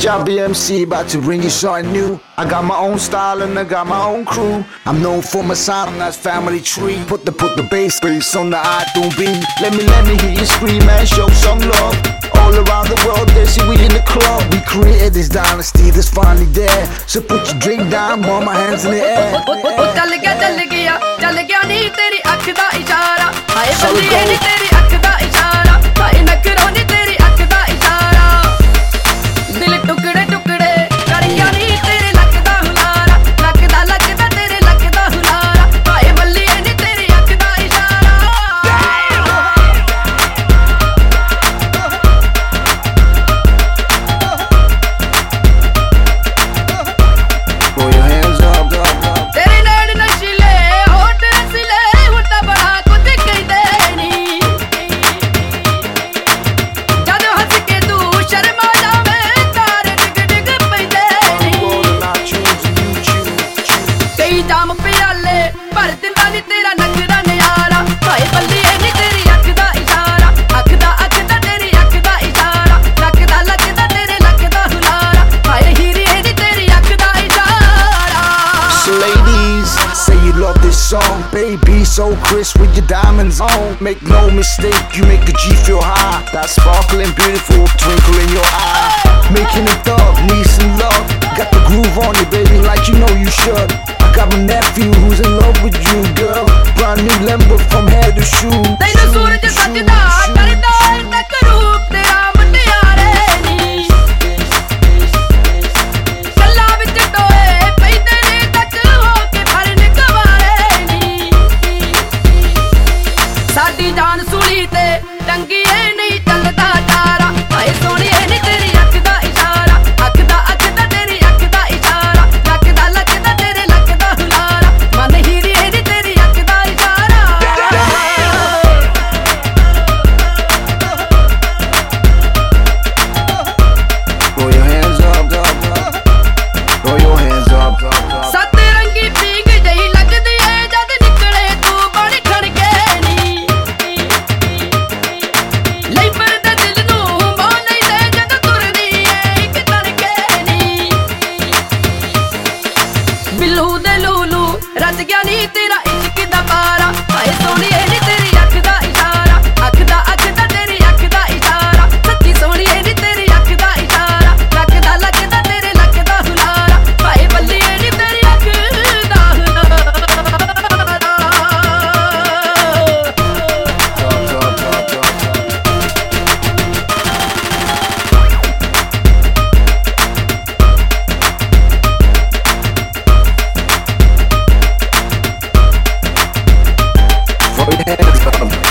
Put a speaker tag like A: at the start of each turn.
A: Shabby MC, about to bring you something new. I got my own style and I got my own crew. I'm known for my sound, that's family tree. Put the bass on the iTunes beat. Let me hear you scream and show some love. All around the world, they see we in the club. We created this dynasty that's finally there. So put your drink down, warm my hands in the air.
B: चल गया नी तेरी अख दा इशारा हाय बंदिए नी तेरी अख दा इशारा हाय नखरो नी तेरी अख दा इशारा दिल टुकड़े टुकड़े कर गया नी तेरे लक दा हुलारा लक दा तेरे लक दा हुलारा हाय बंदिए नी तेरी अख दा इशारा
A: Throw your hands up. जाम प्याले भर दिंदा नी तेरा नखरा नियारा हाय बल्लिए नी तेरी अख दा इशारा अख दा तेरी अख दा इशारा लक दा तेरे लक दा हुलारा हाय हीरे नी तेरी अख दा इशारा So ladies, say you love this song, baby, so crisp with your diamonds on. Make no mistake, you make a G feel high. That sparkling, beautiful twinkle in your eye. Making it up, need some love. Got the groove on you, baby, like you know you should. I got my nephew who's in love with you, girl. Brand new Lambo from head to shoe.
B: तैनू सूरज सजदा डरदा तक रूप तेरा मुटियारे नी कल्ला विच टोए पैंदे ने तक हो के फरन गवारे नी साडी जान सूली ते टंगीए नहीं चलदा तारा हाय सोहणीए नी तेरी अख दा इशारा अख दा तेरी अख दा इशारा लक दा तेरे लक दा हुलारा मन हीरे नी तेरी अख दा इशारा
A: Throw your hands up. Throw your hands up.
B: सतरंगी पींग जही लगदी है जद निकले तू बण खड़के नी ਲਈ ਫਿਰਦੇ दिल नू मोह नहीं दे जद तुरदी है इक तड़के नी बिल्लू दे लूलू रच गया नी तेरा इश्क दा पारा हाय सोहणीए नी तेरी अख दा इशारा अख दा तेरी अख दा इशारा सच्ची सोहणीए नी तेरी अख दा इशारा लक दा तेरे लक दा हुलारा हाय बल्लिए नी तेरी अख दा हुलारा
A: Throw your hands up.